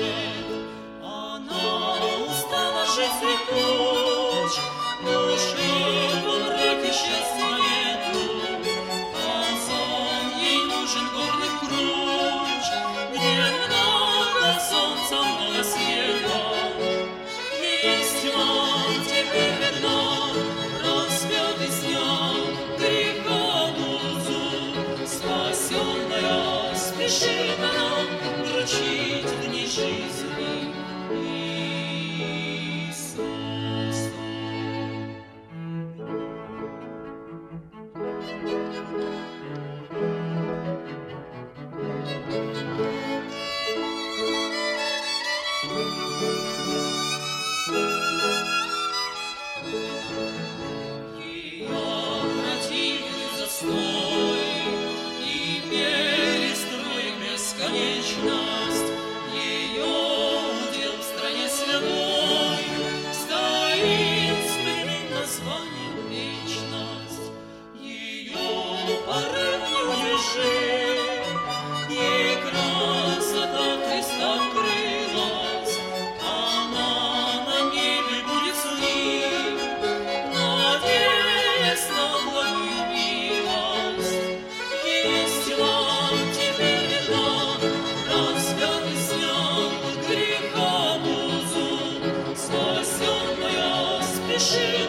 душе. Она устала жить цветочь, души во мраке счастья нету, а сон ей нужен горный круч, где много солнца, много света. Есть вам теперь видно распятый снег греха узу, спасенная спешит она вручить в дни жизни Иисусу. Ее противный застой и перестрой бесконечность, ее удел в стране святой стоит с прямым названием вечность. Ее порыв неудержим, и красота Христа открылась, она на небе будет с ним, надеясь на благую милость. Есть вам теперь видно распятый снег греха узу, спасенная спешит